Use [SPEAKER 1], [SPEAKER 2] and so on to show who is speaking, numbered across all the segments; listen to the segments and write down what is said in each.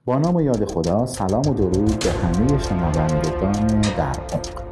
[SPEAKER 1] با نام و یاد خدا، سلام و درود به همه شنوندگان در عمق.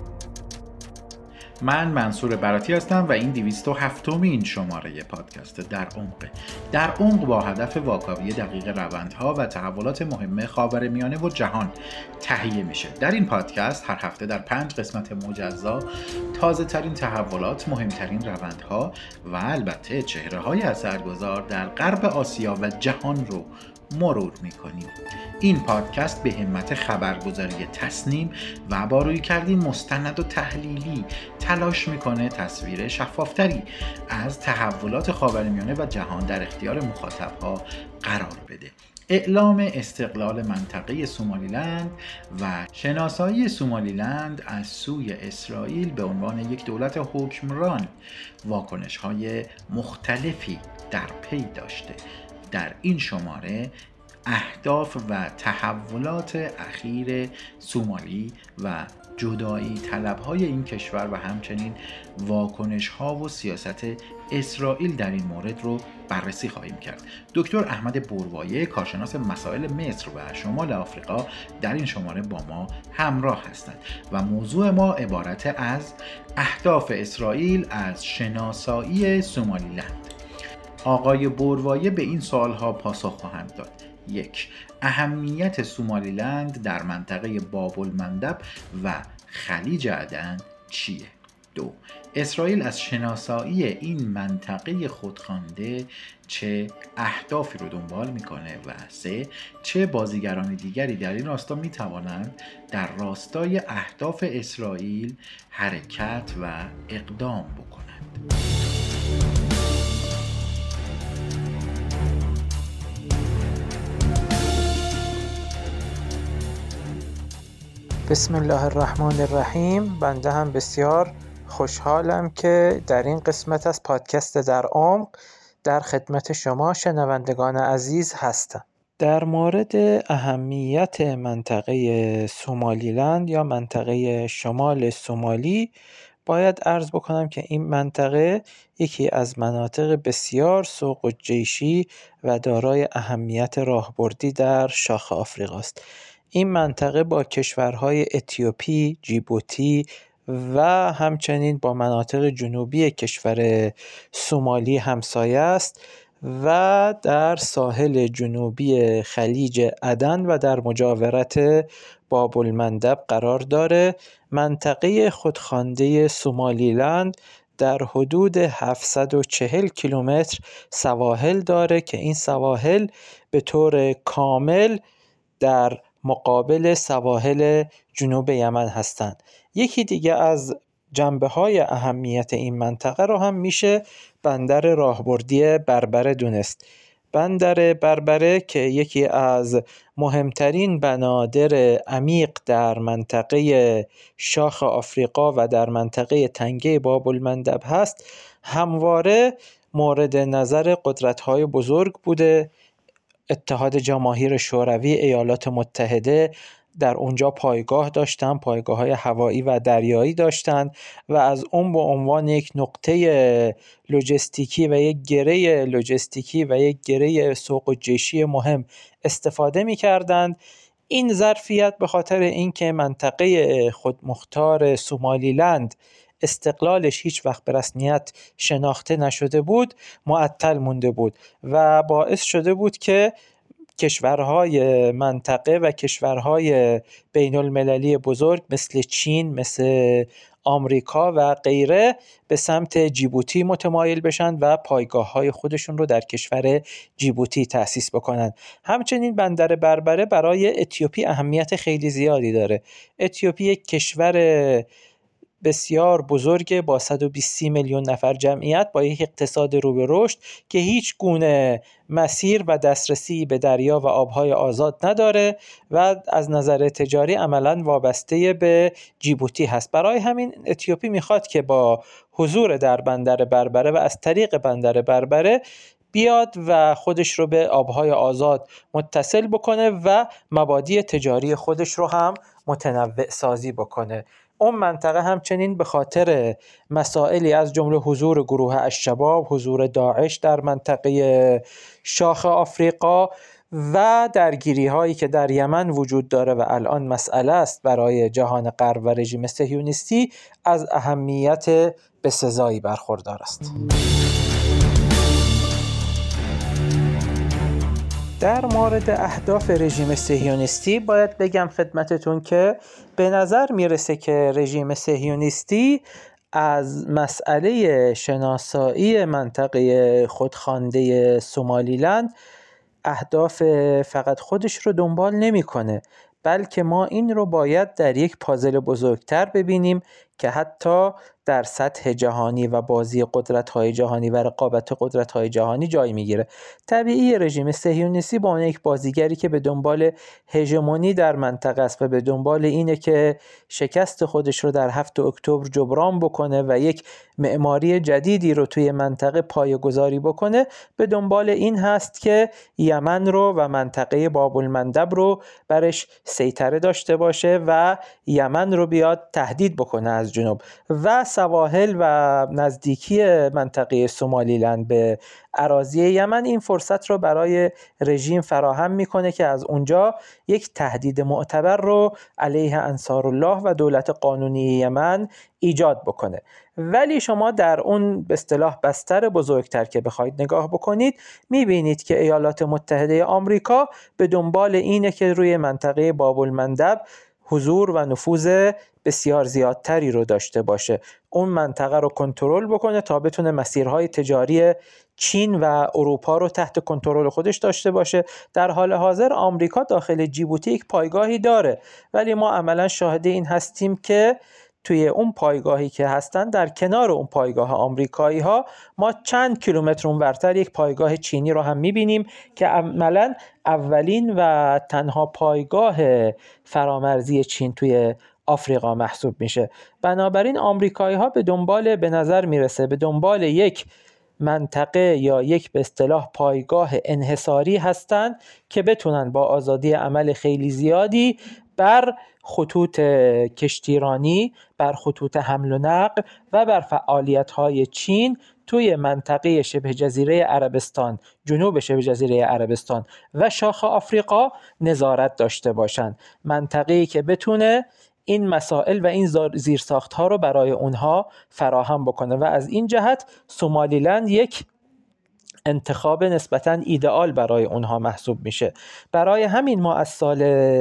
[SPEAKER 1] من منصور براتی هستم و این 207مین شماره پادکست در عمق. در عمق با هدف واکاوی دقیق روندها و تحولات مهم خاورمیانه و جهان تهیه میشه. در این پادکست هر هفته در 5 قسمت مجزا تازه ترین تحولات، مهمترین روندها و البته چهره های اثرگذار در غرب آسیا و جهان رو مرور میکنیم. این پادکست به همت خبرگزاری تصنیم و با رویکردی مستند و تحلیلی تلاش میکنه تصویر شفافتری از تحولات خاورمیانه و جهان در اختیار مخاطبها قرار بده. اعلام استقلال منطقه سومالیلند و شناسایی سومالیلند از سوی اسرائیل به عنوان یک دولت حکمران واکنش‌های مختلفی در پی داشته. در این شماره اهداف و تحولات اخیر سومالی و جدایی طلب‌های این کشور و همچنین واکنش‌ها و سیاست اسرائیل در این مورد رو بررسی خواهیم کرد. دکتر احمد بوروایه، کارشناس مسائل مصر و شمال آفریقا، در این شماره با ما همراه هستند و موضوع ما عبارت از اهداف اسرائیل از شناسایی سومالیلند. آقای بوروایه به این سوالها پاسخ خواهند داد. 1. اهمیت سومالیلند در منطقه باب المندب و خلیج عدن چیه؟ 2. اسرائیل از شناسایی این منطقه خودخوانده چه اهدافی رو دنبال میکنه؟ و 3. چه بازیگران دیگری در این راستا میتوانند در راستای اهداف اسرائیل حرکت و اقدام بکنند؟
[SPEAKER 2] بسم الله الرحمن الرحیم. بنده هم بسیار خوشحالم که در این قسمت از پادکست در عمق در خدمت شما شنوندگان عزیز هستم. در مورد اهمیت منطقه سومالیلند یا منطقه شمال سومالی باید عرض بکنم که این منطقه یکی از مناطق بسیار سوق الجیشی و دارای اهمیت راهبردی در شاخ آفریقا است. این منطقه با کشورهای اتیوپی، جیبوتی و همچنین با مناطق جنوبی کشور سومالی همسایه است و در ساحل جنوبی خلیج عدن و در مجاورت باب المندب قرار داره. منطقه خودخوانده سومالیلند در حدود 740 کیلومتر سواحل داره که این سواحل به طور کامل در مقابل سواحل جنوب یمن هستند. یکی دیگه از جنبه‌های اهمیت این منطقه رو هم میشه بندر راهبردی بربره دونست. بندر بربره که یکی از مهمترین بنادر عمیق در منطقه شاخ آفریقا و در منطقه تنگه باب المندب هست، همواره مورد نظر قدرت‌های بزرگ بوده. اتحاد جماهیر شوروی، ایالات متحده در اونجا پایگاه داشتن، پایگاه‌های هوایی و دریایی داشتن و از اون به عنوان یک نقطه لوجستیکی و یک گره لوجستیکی و یک گره سوق الجیشی مهم استفاده می‌کردند. این ظرفیت به خاطر اینکه منطقه خودمختار سومالیلند استقلالش هیچ وقت به رسمیت شناخته نشده بود معطل مونده بود و باعث شده بود که کشورهای منطقه و کشورهای بین المللی بزرگ مثل چین، مثل آمریکا و غیره به سمت جیبوتی متمایل بشن و پایگاه‌های خودشون رو در کشور جیبوتی تأسیس بکنن. همچنین بندر بربره برای اتیوپی اهمیت خیلی زیادی داره. اتیوپی یک کشور بسیار بزرگ با 120 میلیون نفر جمعیت، با یک اقتصاد رو به رشد که هیچ گونه مسیر و دسترسی به دریا و آبهای آزاد نداره و از نظر تجاری عملاً وابسته به جیبوتی هست. برای همین اتیوپی میخواد که با حضور در بندر بربره و از طریق بندر بربره بیاد و خودش رو به آبهای آزاد متصل بکنه و مبادی تجاری خودش رو هم متنوع سازی بکنه. اون منطقه همچنین به خاطر مسائلی از جمله حضور گروه الشباب، حضور داعش در منطقه شاخ آفریقا و درگیری هایی که در یمن وجود داره و الان مسئله است برای جهان غرب و رژیم صهیونیستی از اهمیت بسزایی برخوردار است. در مورد اهداف رژیم صهیونیستی باید بگم خدمتتون که به نظر میرسه که رژیم صهیونیستی از مسئله شناسایی منطقه خودخوانده سومالیلند اهداف فقط خودش رو دنبال نمی‌کنه، بلکه ما این رو باید در یک پازل بزرگتر ببینیم که حتی در سطح جهانی و بازی قدرت‌های جهانی و رقابت قدرت‌های جهانی جای می‌گیره. طبیعی رژیم صهیونیستی با اون یک بازیگری که به دنبال هژمونی در منطقه است و به دنبال اینه که شکست خودش رو در 7 اکتبر جبران بکنه و یک معماری جدیدی رو توی منطقه پایه‌گذاری بکنه، به دنبال این هست که یمن رو و منطقه باب المندب رو برش سیطره داشته باشه و یمن رو بیاد تهدید بکنه از جنوب و سواحل و نزدیکی منطقه سومالیلند به اراضی یمن این فرصت رو برای رژیم فراهم میکنه که از اونجا یک تهدید معتبر رو علیه انصارالله و دولت قانونی یمن ایجاد بکنه. ولی شما در اون به اصطلاح بستر بزرگتر که بخواید نگاه بکنید میبینید که ایالات متحده آمریکا به دنبال اینه که روی منطقه باب المندب حضور و نفوذ بسیار زیادتری رو داشته باشه، اون منطقه رو کنترل بکنه تا بتونه مسیرهای تجاری چین و اروپا رو تحت کنترل خودش داشته باشه. در حال حاضر آمریکا داخل جیبوتی یک پایگاهی داره، ولی ما عملا شاهد این هستیم که توی اون پایگاهی که هستن در کنار اون پایگاه آمریکایی ها ما چند کیلومتر اونورتر یک پایگاه چینی رو هم میبینیم که عملا اولین و تنها پایگاه فرامرزی چین توی آفریقا محسوب میشه. بنابراین آمریکایی ها به نظر میرسه به دنبال یک منطقه یا یک به اصطلاح پایگاه انحصاری هستند که بتونن با آزادی عمل خیلی زیادی بر خطوط کشتیرانی، بر خطوط حمل و نقل و بر فعالیت‌های چین توی منطقه شبه جزیره عربستان، جنوب شبه جزیره عربستان و شاخ آفریقا نظارت داشته باشند. منطقه‌ای که بتونه این مسائل و این زیرساخت‌ها رو برای اونها فراهم بکنه و از این جهت سومالیلند یک انتخاب نسبتاً ایدئال برای اونها محسوب میشه. برای همین ما از سال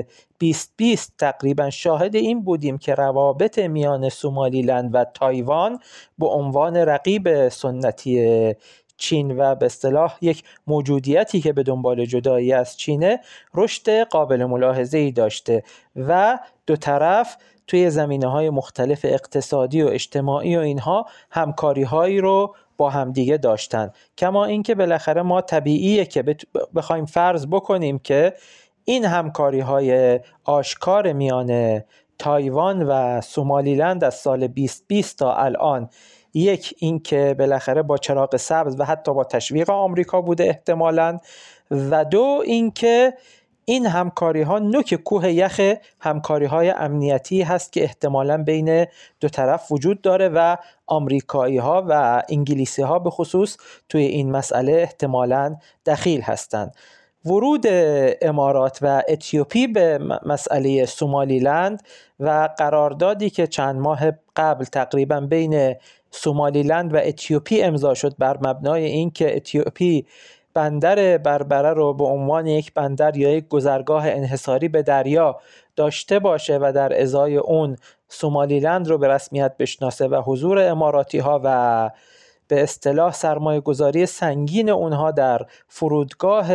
[SPEAKER 2] 2020 تقریبا شاهد این بودیم که روابط میان سومالیلند و تایوان به عنوان رقیب سنتی چین و به اصطلاح یک موجودیتی که به دنبال جدایی از چینه رشد قابل ملاحظه‌ای داشته و دو طرف توی زمینه‌های مختلف اقتصادی و اجتماعی و اینها همکاری‌هایی رو با همدیگه داشتن. کما اینکه بالاخره ما طبیعیه که بخوایم فرض بکنیم که این همکاری‌های آشکار میان تایوان و سومالیلند از سال 2020 تا الان، یک این که بالاخره با چراغ سبز و حتی با تشویق آمریکا بوده احتمالاً، و دو این که این همکاری‌ها نوک کوه یخ همکاری‌های امنیتی هست که احتمالاً بین دو طرف وجود داره و آمریکایی‌ها و انگلیسی‌ها به خصوص توی این مسئله احتمالاً دخیل هستند. ورود امارات و اتیوپی به مسئله سومالیلند و قراردادی که چند ماه قبل تقریباً بین سومالیلند و اتیوپی امضا شد بر مبنای اینکه اتیوپی بندر بربره رو به عنوان یک بندر یا یک گذرگاه انحصاری به دریا داشته باشه و در ازای اون سومالیلند رو به رسمیت بشناسه و حضور اماراتی ها و به اصطلاح سرمایه گذاری سنگین اونها در فرودگاه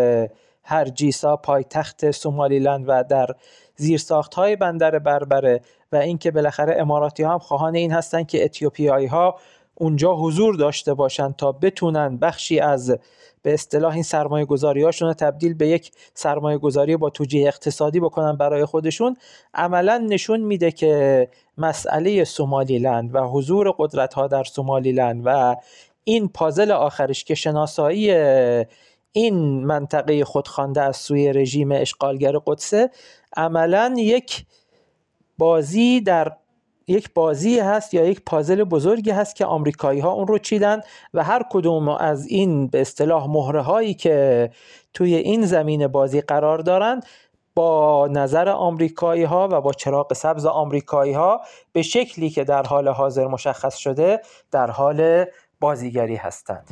[SPEAKER 2] هرجیسا پایتخت سومالیلند و در زیرساخت‌های بندر بربره و اینکه بالاخره اماراتی ها هم خواهان این هستن که اتیوپیایی ها اونجا حضور داشته باشن تا بتونن بخشی از به اصطلاح این سرمایه گذاری هاشون رو تبدیل به یک سرمایه گذاری با توجیه اقتصادی بکنن برای خودشون، عملا نشون میده که مسئله سومالیلند و حضور قدرت ها در سومالیلند و این پازل آخرش که شناسایی این منطقه خودخوانده از سوی رژیم اشغالگر قدس، عملا یک بازی در یک بازی هست یا یک پازل بزرگی هست که آمریکایی ها اون رو چیدن و هر کدوم از این به اصطلاح مهره هایی که توی این زمین بازی قرار دارن با نظر آمریکایی ها و با چراغ سبز آمریکایی ها به شکلی که در حال حاضر مشخص شده در حال بازیگری هستند.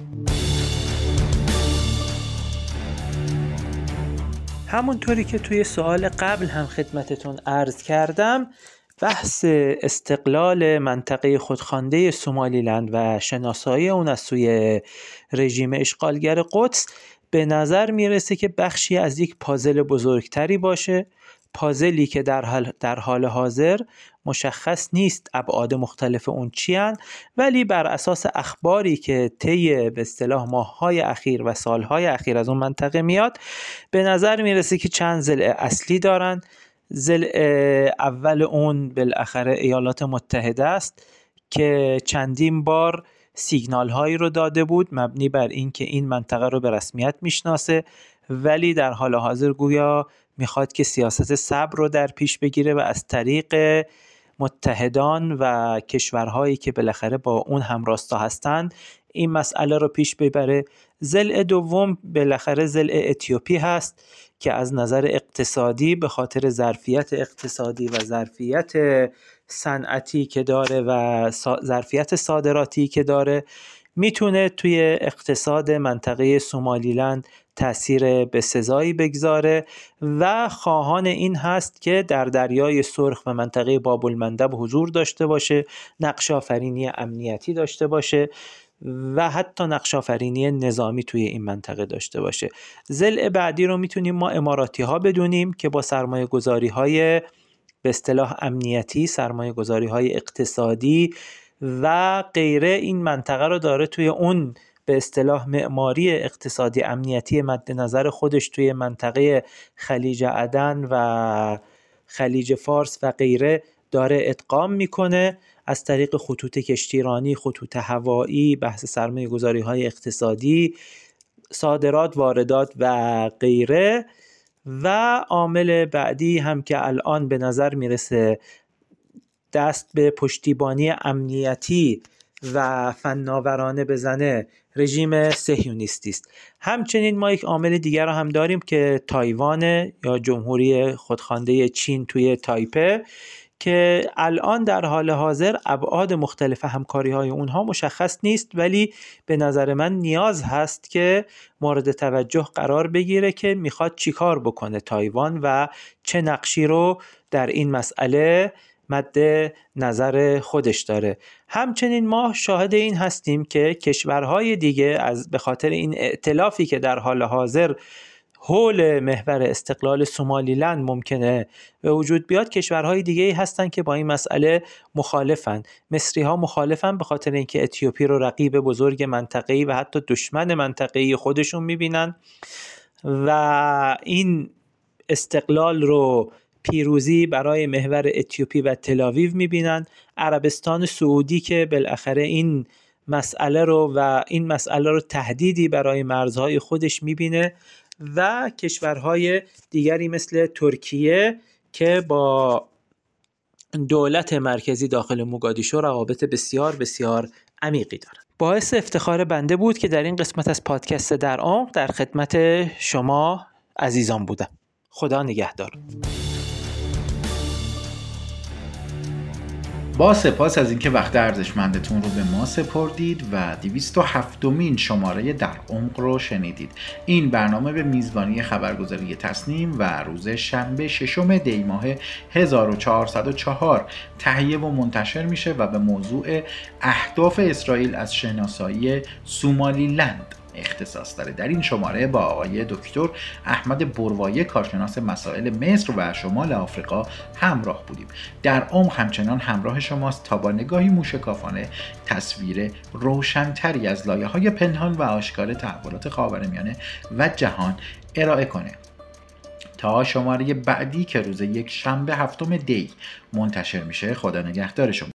[SPEAKER 2] همونطوری که توی سوال قبل هم خدمتتون عرض کردم، بحث استقلال منطقه خودخوانده سومالیلند و شناسایی اون از سوی رژیم اشغالگر قدس به نظر میرسه که بخشی از یک پازل بزرگتری باشه، پازلی که در حال حاضر مشخص نیست ابعاد مختلف اون چیان، ولی بر اساس اخباری که طی به اصطلاح ماه‌های اخیر و سال‌های اخیر از اون منطقه میاد به نظر میرسه که چند ضلع اصلی دارن. ضلع اول اون بالاخره ایالات متحده است که چندین بار سیگنال هایی رو داده بود مبنی بر این که این منطقه رو به رسمیت میشناسه، ولی در حال حاضر گویا میخواد که سیاست صبر رو در پیش بگیره و از طریق متحدان و کشورهایی که بالاخره با اون همراستا هستند این مسئله رو پیش ببره. ضلع دوم بالاخره ضلع اتیوپی هست که از نظر اقتصادی به خاطر ظرفیت اقتصادی و ظرفیت صنعتی که داره و ظرفیت صادراتی که داره میتونه توی اقتصاد منطقه سومالیلند تأثیر بسزایی بگذاره و خواهان این هست که در دریای سرخ و منطقه باب المندب حضور داشته باشه، نقش آفرینی امنیتی داشته باشه و حتی نقش آفرینی نظامی توی این منطقه داشته باشه. ضلع بعدی رو میتونیم ما اماراتی ها بدونیم که با سرمایه گذاری های به اصطلاح امنیتی، سرمایه گذاری های اقتصادی و غیره این منطقه رو داره توی اون به اصطلاح معماری اقتصادی امنیتی مد نظر خودش توی منطقه خلیج عدن و خلیج فارس و غیره داره ادغام میکنه از طریق خطوط کشتیرانی، خطوط هوایی، بحث سرمایه گذاری های اقتصادی، صادرات، واردات و غیره. و عامل بعدی هم که الان به نظر میرسه دست به پشتیبانی امنیتی و فناورانه بزنه رژیم صهیونیستی است. همچنین ما یک عامل دیگر رو هم داریم که تایوان یا جمهوری خودخوانده چین توی تایپه که الان در حال حاضر ابعاد مختلف همکاری های اونها مشخص نیست، ولی به نظر من نیاز هست که مورد توجه قرار بگیره که میخواد چیکار بکنه تایوان و چه نقشی رو در این مسئله مد نظر خودش داره. همچنین ما شاهد این هستیم که کشورهای دیگه به خاطر این ائتلافی که در حال حاضر حول محور استقلال سومالیلند ممکنه به وجود بیاد، کشورهای دیگه‌ای هستن که با این مسئله مخالفن. مصری‌ها مخالفن به خاطر اینکه اتیوپی رو رقیب بزرگ منطقه‌ای و حتی دشمن منطقه‌ای خودشون می‌بینن و این استقلال رو پیروزی برای محور اتیوپی و تل‌آویو می‌بینن. عربستان سعودی که بالاخره این مسئله رو تهدیدی برای مرزهای خودش می‌بینه و کشورهای دیگری مثل ترکیه که با دولت مرکزی داخل موگادیشو روابط بسیار بسیار عمیقی دارند. باعث افتخار بنده بود که در این قسمت از پادکست در عمق در خدمت شما عزیزان بودم. خدا نگهدار.
[SPEAKER 1] با سپاس از اینکه وقت ارزشمندتون رو به ما سپردید و 207مین شماره در عمق رو شنیدید. این برنامه به میزبانی خبرگزاری تصنیم و روز شنبه 6 دی ماه 1404 تهیه و منتشر میشه و به موضوع اهداف اسرائیل از شناسایی سومالیلند اختصاص داره. در این شماره با آقای دکتر احمد بروایه کارشناس مسائل مصر و شمال آفریقا همراه بودیم. در عمق همچنان همراه شماست تا با نگاهی موشکافانه تصویر روشن‌تری از لایه‌های پنهان و آشکار تحولات خاورمیانه و جهان ارائه کنه. تا شماره بعدی که روز یک شنبه 7 دی منتشر میشه، خدا نگهدار شما.